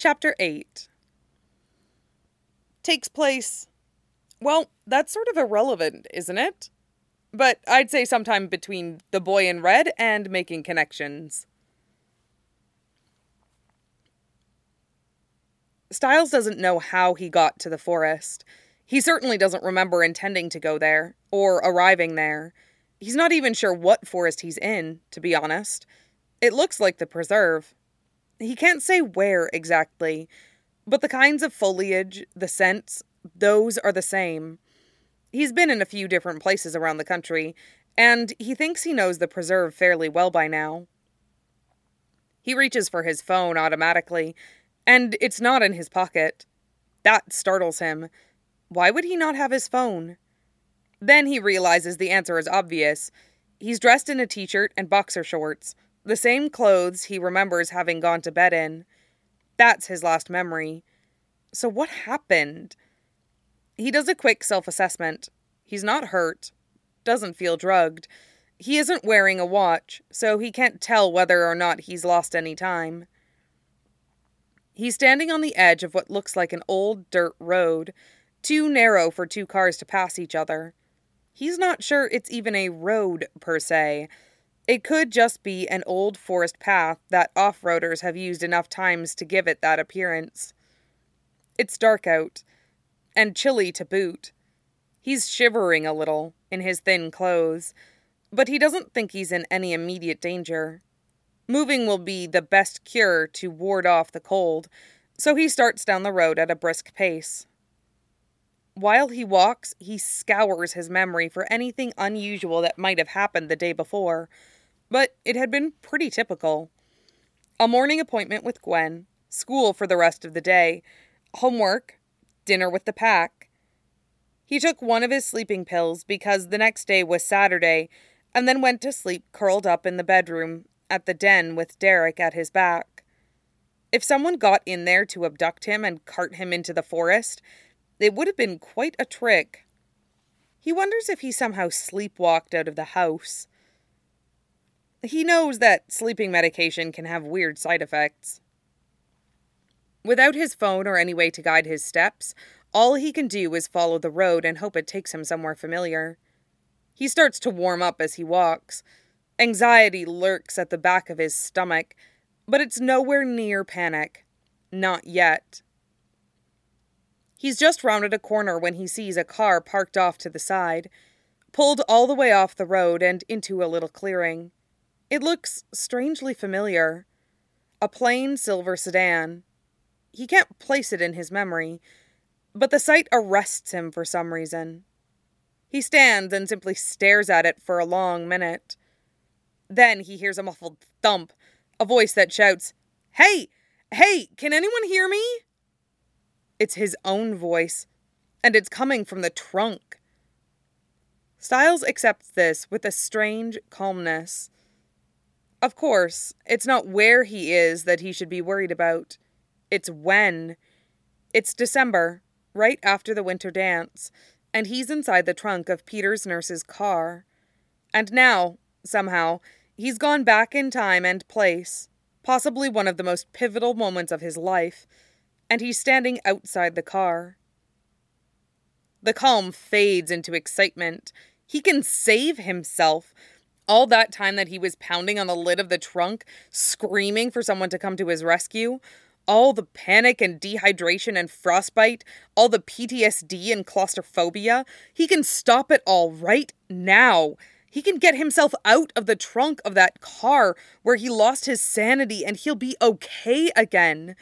Chapter 8 takes place, well, that's sort of irrelevant, isn't it? But I'd say sometime between The Boy in Red and Making Connections. Styles doesn't know how he got to the forest. He certainly doesn't remember intending to go there, or arriving there. He's not even sure what forest he's in, to be honest. It looks like the preserve. He can't say where exactly, but the kinds of foliage, the scents, those are the same. He's been in a few different places around the country, and he thinks he knows the preserve fairly well by now. He reaches for his phone automatically, and it's not in his pocket. That startles him. Why would he not have his phone? Then he realizes the answer is obvious. He's dressed in a t-shirt and boxer shorts, the same clothes he remembers having gone to bed in. That's his last memory. So what happened? He does a quick self-assessment. He's not hurt. Doesn't feel drugged. He isn't wearing a watch, so he can't tell whether or not he's lost any time. He's standing on the edge of what looks like an old dirt road, too narrow for two cars to pass each other. He's not sure it's even a road, per se. It could just be an old forest path that off-roaders have used enough times to give it that appearance. It's dark out, and chilly to boot. He's shivering a little in his thin clothes, but he doesn't think he's in any immediate danger. Moving will be the best cure to ward off the cold, so he starts down the road at a brisk pace. While he walks, he scours his memory for anything unusual that might have happened the day before, but it had been pretty typical. A morning appointment with Gwen, school for the rest of the day, homework, dinner with the pack. He took one of his sleeping pills because the next day was Saturday, and then went to sleep curled up in the bedroom at the den with Derek at his back. If someone got in there to abduct him and cart him into the forest, it would have been quite a trick. He wonders if he somehow sleepwalked out of the house. He knows that sleeping medication can have weird side effects. Without his phone or any way to guide his steps, all he can do is follow the road and hope it takes him somewhere familiar. He starts to warm up as he walks. Anxiety lurks at the back of his stomach, but it's nowhere near panic. Not yet. He's just rounded a corner when he sees a car parked off to the side, pulled all the way off the road and into a little clearing. It looks strangely familiar. A plain silver sedan. He can't place it in his memory, but the sight arrests him for some reason. He stands and simply stares at it for a long minute. Then he hears a muffled thump, a voice that shouts, "Hey! Hey! Can anyone hear me?" It's his own voice, and it's coming from the trunk. Styles accepts this with a strange calmness. Of course, it's not where he is that he should be worried about. It's when. It's December, right after the winter dance, and he's inside the trunk of Peter's nurse's car. And now, somehow, he's gone back in time and place, possibly one of the most pivotal moments of his life, and he's standing outside the car. The calm fades into excitement. He can save himself. All that time that he was pounding on the lid of the trunk, screaming for someone to come to his rescue, all the panic and dehydration and frostbite, all the PTSD and claustrophobia, he can stop it all right now. He can get himself out of the trunk of that car where he lost his sanity, and he'll be okay again.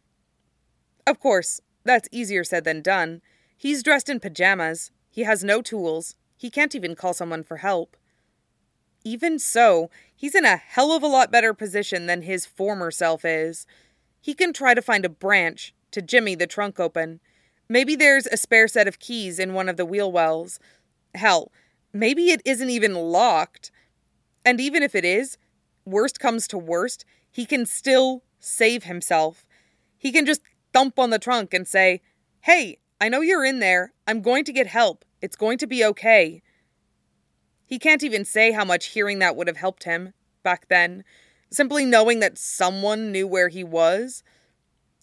Of course, that's easier said than done. He's dressed in pajamas. He has no tools. He can't even call someone for help. Even so, he's in a hell of a lot better position than his former self is. He can try to find a branch to jimmy the trunk open. Maybe there's a spare set of keys in one of the wheel wells. Hell, maybe it isn't even locked. And even if it is, worst comes to worst, he can still save himself. He can just thump on the trunk and say, "Hey, I know you're in there. I'm going to get help. It's going to be okay." He can't even say how much hearing that would have helped him back then. Simply knowing that someone knew where he was.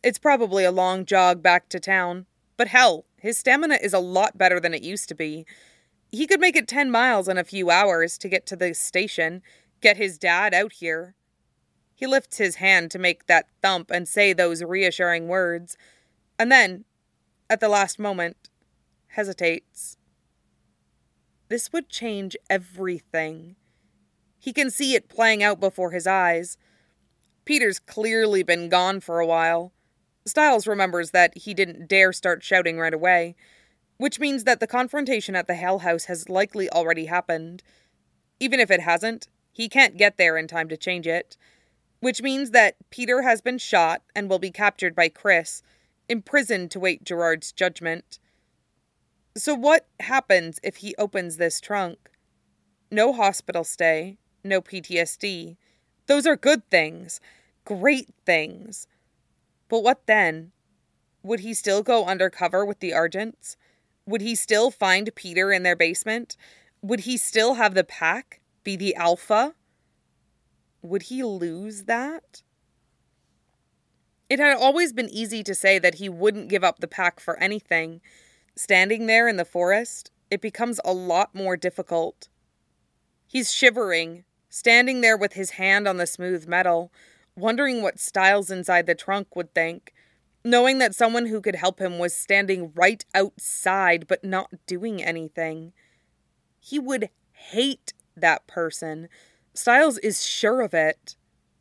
It's probably a long jog back to town, but hell, his stamina is a lot better than it used to be. He could make it 10 miles in a few hours to get to the station, get his dad out here. He lifts his hand to make that thump and say those reassuring words, and then, at the last moment, hesitates. This would change everything. He can see it playing out before his eyes. Peter's clearly been gone for a while. Stiles remembers that he didn't dare start shouting right away, which means that the confrontation at the Hale House has likely already happened. Even if it hasn't, he can't get there in time to change it, which means that Peter has been shot and will be captured by Chris, imprisoned to wait Gerard's judgment. So what happens if he opens this trunk? No hospital stay, no PTSD. Those are good things, great things. But what then? Would he still go undercover with the Argents? Would he still find Peter in their basement? Would he still have the pack, be the alpha? Would he lose that? It had always been easy to say that he wouldn't give up the pack for anything. Standing there in the forest, it becomes a lot more difficult. He's shivering, standing there with his hand on the smooth metal, wondering what Stiles inside the trunk would think, knowing that someone who could help him was standing right outside but not doing anything. He would hate that person. Stiles is sure of it.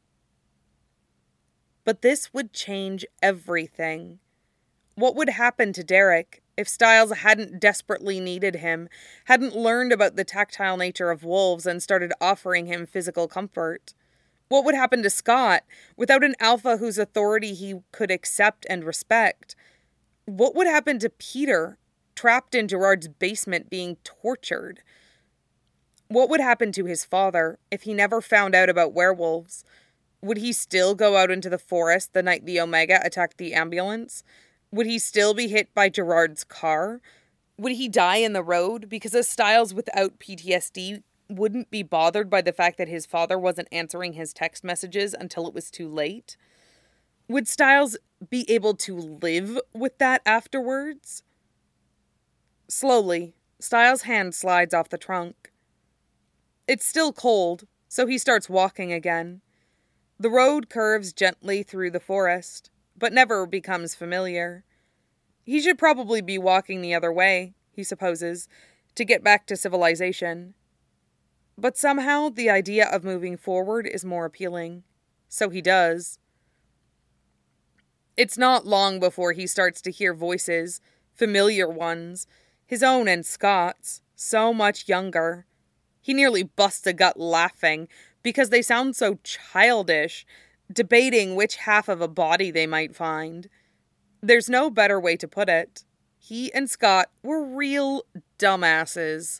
But this would change everything. What would happen to Derek if Stiles hadn't desperately needed him, hadn't learned about the tactile nature of wolves and started offering him physical comfort? What would happen to Scott without an alpha whose authority he could accept and respect? What would happen to Peter, trapped in Gerard's basement being tortured? What would happen to his father if he never found out about werewolves? Would he still go out into the forest the night the Omega attacked the ambulance? Would he still be hit by Gerard's car? Would he die in the road because a Stiles without PTSD wouldn't be bothered by the fact that his father wasn't answering his text messages until it was too late? Would Stiles be able to live with that afterwards? Slowly, Stiles' hand slides off the trunk. It's still cold, so he starts walking again. The road curves gently through the forest, but never becomes familiar. He should probably be walking the other way, he supposes, to get back to civilization. But somehow the idea of moving forward is more appealing. So he does. It's not long before he starts to hear voices, familiar ones, his own and Scott's, so much younger. He nearly busts a gut laughing because they sound so childish, debating which half of a body they might find. There's no better way to put it. He and Scott were real dumbasses.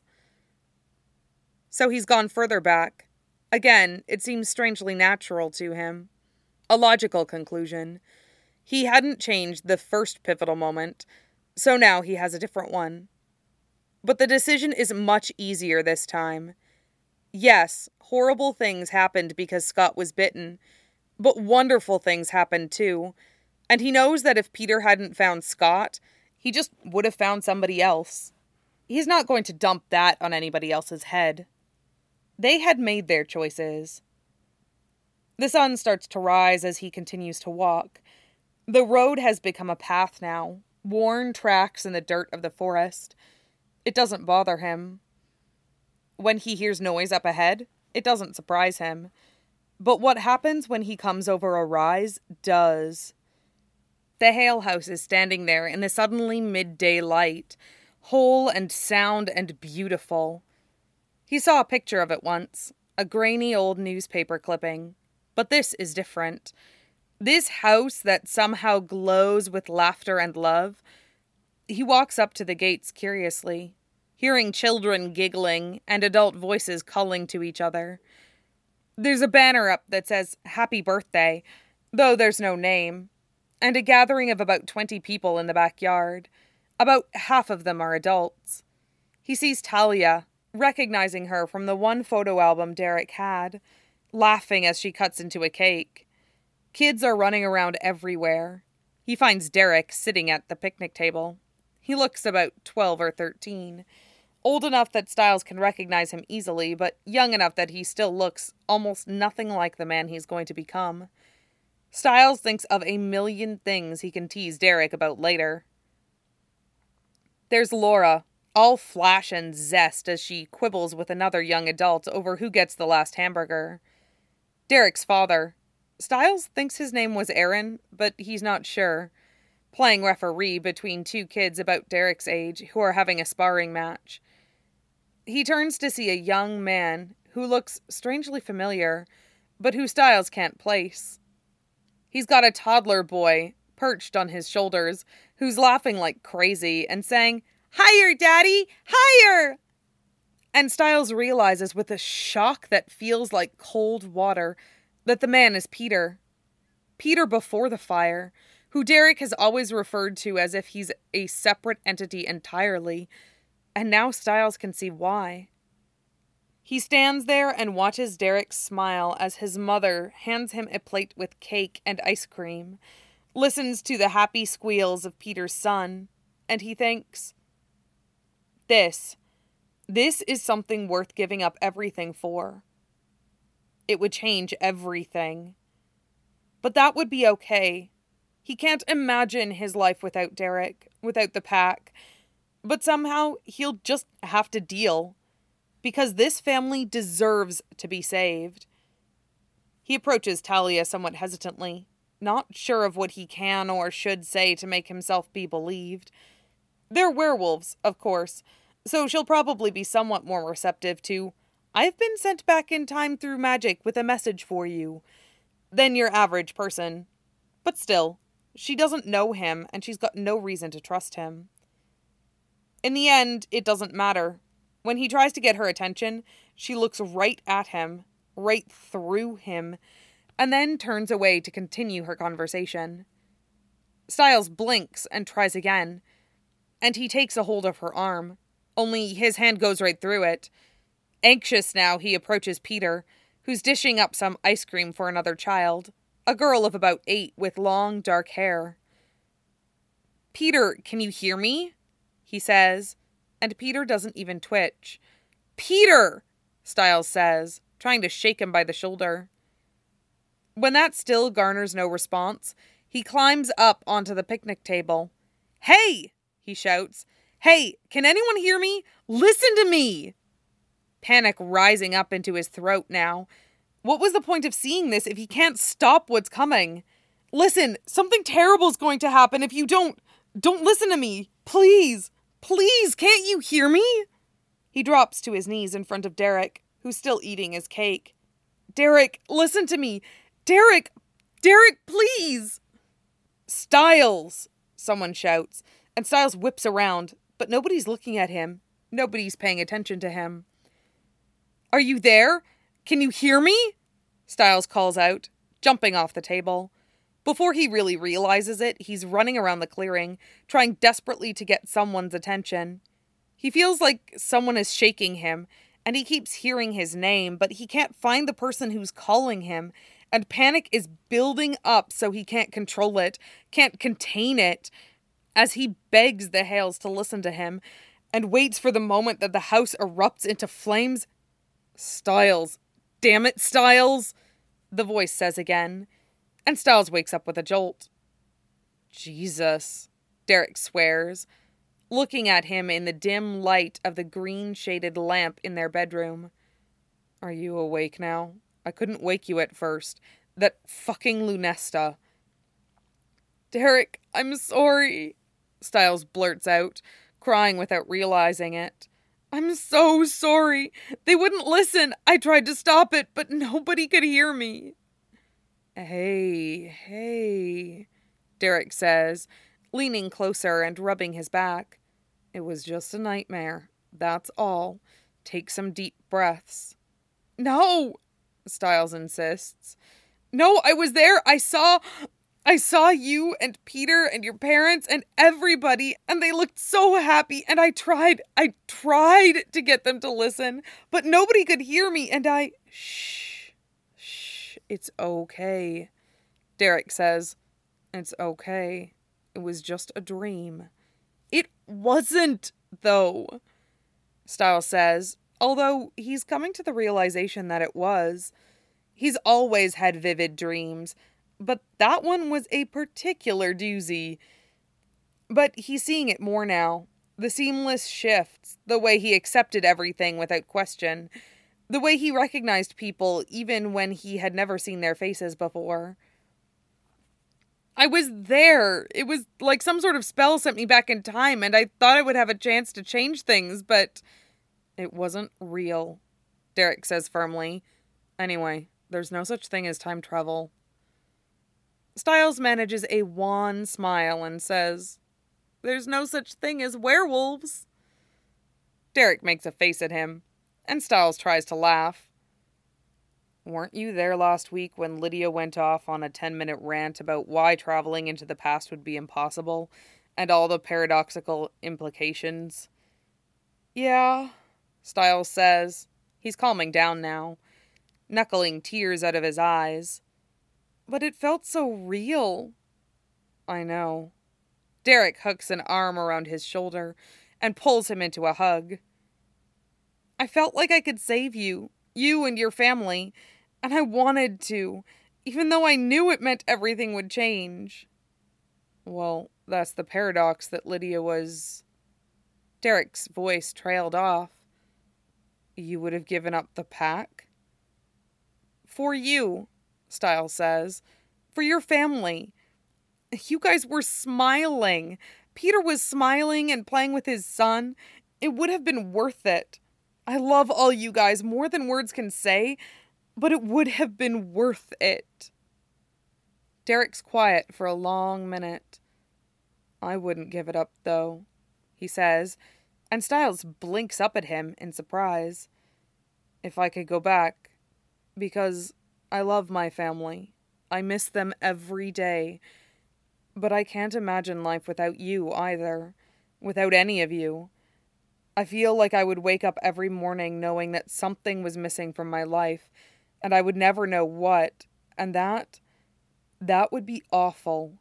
So he's gone further back. Again, it seems strangely natural to him. A logical conclusion. He hadn't changed the first pivotal moment, so now he has a different one. But the decision is much easier this time. Yes, horrible things happened because Scott was bitten, but wonderful things happened too. And he knows that if Peter hadn't found Scott, he just would have found somebody else. He's not going to dump that on anybody else's head. They had made their choices. The sun starts to rise as he continues to walk. The road has become a path now, worn tracks in the dirt of the forest. It doesn't bother him. When he hears noise up ahead, it doesn't surprise him. But what happens when he comes over a rise does. The Hale House is standing there in the suddenly midday light, whole and sound and beautiful. He saw a picture of it once, a grainy old newspaper clipping. But this is different. This house that somehow glows with laughter and love. He walks up to the gates curiously, hearing children giggling and adult voices calling to each other. There's a banner up that says, "Happy Birthday," though there's no name, and a gathering of about 20 people in the backyard. About half of them are adults. He sees Talia, recognizing her from the one photo album Derek had, laughing as she cuts into a cake. Kids are running around everywhere. He finds Derek sitting at the picnic table. He looks about 12 or 13. Old enough that Styles can recognize him easily, but young enough that he still looks almost nothing like the man he's going to become. Styles thinks of a million things he can tease Derek about later. There's Laura, all flash and zest as she quibbles with another young adult over who gets the last hamburger. Derek's father. Styles thinks his name was Aaron, but he's not sure. Playing referee between two kids about Derek's age who are having a sparring match. He turns to see a young man who looks strangely familiar, but who Styles can't place. He's got a toddler boy perched on his shoulders who's laughing like crazy and saying, "Higher, Daddy! Higher!" And Styles realizes with a shock that feels like cold water that the man is Peter. Peter before the fire, who Derek has always referred to as if he's a separate entity entirely, and now Styles can see why. He stands there and watches Derek smile as his mother hands him a plate with cake and ice cream, listens to the happy squeals of Peter's son, and he thinks, This is something worth giving up everything for. It would change everything. But that would be okay. He can't imagine his life without Derek, without the pack. But somehow he'll just have to deal. Because this family deserves to be saved. He approaches Talia somewhat hesitantly, not sure of what he can or should say to make himself be believed. They're werewolves, of course, so she'll probably be somewhat more receptive to, "I've been sent back in time through magic with a message for you," than your average person. But still, she doesn't know him, and she's got no reason to trust him. In the end, it doesn't matter. When he tries to get her attention, she looks right at him, right through him, and then turns away to continue her conversation. Styles blinks and tries again, and he takes a hold of her arm, only his hand goes right through it. Anxious now, he approaches Peter, who's dishing up some ice cream for another child, a girl of about 8 with long, dark hair. "Peter, can you hear me?" he says, and Peter doesn't even twitch. "Peter!" Styles says, trying to shake him by the shoulder. When that still garners no response, he climbs up onto the picnic table. "Hey!" he shouts. "Hey, can anyone hear me? Listen to me!" Panic rising up into his throat now. What was the point of seeing this if he can't stop what's coming? "Listen, something terrible's going to happen if you don't listen to me. Please, please, can't you hear me?" He drops to his knees in front of Derek, who's still eating his cake. "Derek, listen to me. Derek, please." "Styles," someone shouts, and Styles whips around, but nobody's looking at him. Nobody's paying attention to him. "Are you there? Can you hear me?" Styles calls out, jumping off the table. Before he really realizes it, he's running around the clearing, trying desperately to get someone's attention. He feels like someone is shaking him, and he keeps hearing his name, but he can't find the person who's calling him, and panic is building up so he can't control it, can't contain it, as he begs the Hales to listen to him, and waits for the moment that the house erupts into flames. "Styles. Damn it, Styles," the voice says again, and Styles wakes up with a jolt. "Jesus," Derek swears, looking at him in the dim light of the green-shaded lamp in their bedroom. "Are you awake now? I couldn't wake you at first. That fucking Lunesta." "Derek, I'm sorry," Styles blurts out, crying without realizing it. "I'm so sorry. They wouldn't listen. I tried to stop it, but nobody could hear me." Hey, Derek says, leaning closer and rubbing his back. "It was just a nightmare. That's all. Take some deep breaths." "No," Styles insists. "No, I was there. I saw you and Peter and your parents and everybody, and they looked so happy, and I tried to get them to listen, but nobody could hear me, and Shh, it's okay," Derek says. It's okay. It was just a dream. It wasn't, though, Stiles says, although he's coming to the realization that it was. He's always had vivid dreams, but that one was a particular doozy. But he's seeing it more now. The seamless shifts, the way he accepted everything without question, the way he recognized people even when he had never seen their faces before. I was there. It was like some sort of spell sent me back in time, and I thought I would have a chance to change things, but it wasn't real, Derek says firmly. Anyway, there's no such thing as time travel. Stiles manages a wan smile and says, "There's no such thing as werewolves." Derek makes a face at him, and Stiles tries to laugh. Weren't you there last week when Lydia went off on a 10-minute rant about why traveling into the past would be impossible, and all the paradoxical implications? Yeah, Stiles says. He's calming down now, knuckling tears out of his eyes. But it felt so real. I know. Derek hooks an arm around his shoulder and pulls him into a hug. I felt like I could save you and your family, and I wanted to, even though I knew it meant everything would change. Well, that's the paradox that Lydia was... Derek's voice trailed off. You would have given up the pack? For you, Stiles says. For your family. You guys were smiling. Peter was smiling and playing with his son. It would have been worth it. I love all you guys more than words can say, but it would have been worth it. Derek's quiet for a long minute. I wouldn't give it up, though, he says, and Stiles blinks up at him in surprise. If I could go back, because I love my family. I miss them every day. But I can't imagine life without you either, without any of you. I feel like I would wake up every morning knowing that something was missing from my life, and I would never know what, and that would be awful.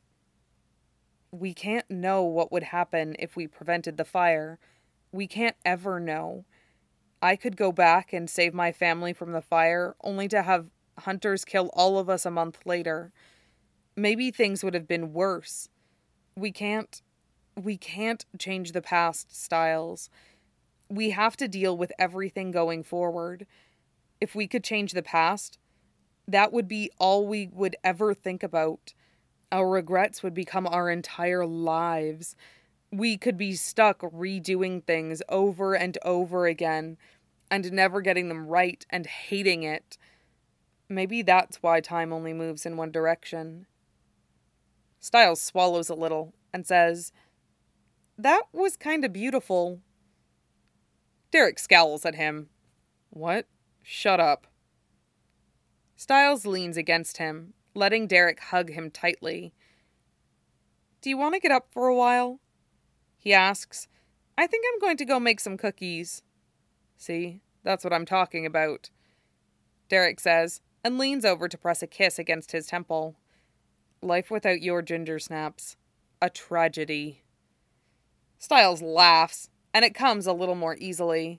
We can't know what would happen if we prevented the fire. We can't ever know. I could go back and save my family from the fire, only to have hunters kill all of us a month later. Maybe things would have been worse. We can't change the past, Stiles. We have to deal with everything going forward. If we could change the past, that would be all we would ever think about. Our regrets would become our entire lives. We could be stuck redoing things over and over again and never getting them right and hating it. Maybe that's why time only moves in one direction. Stiles swallows a little and says, That was kind of beautiful. Derek scowls at him. What? Shut up. Stiles leans against him, letting Derek hug him tightly. Do you want to get up for a while? He asks. I think I'm going to go make some cookies. See, that's what I'm talking about, Derek says, and leans over to press a kiss against his temple. Life without your ginger snaps. A tragedy. Stiles laughs, and it comes a little more easily.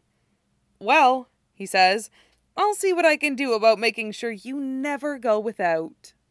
Well, he says, I'll see what I can do about making sure you never go without.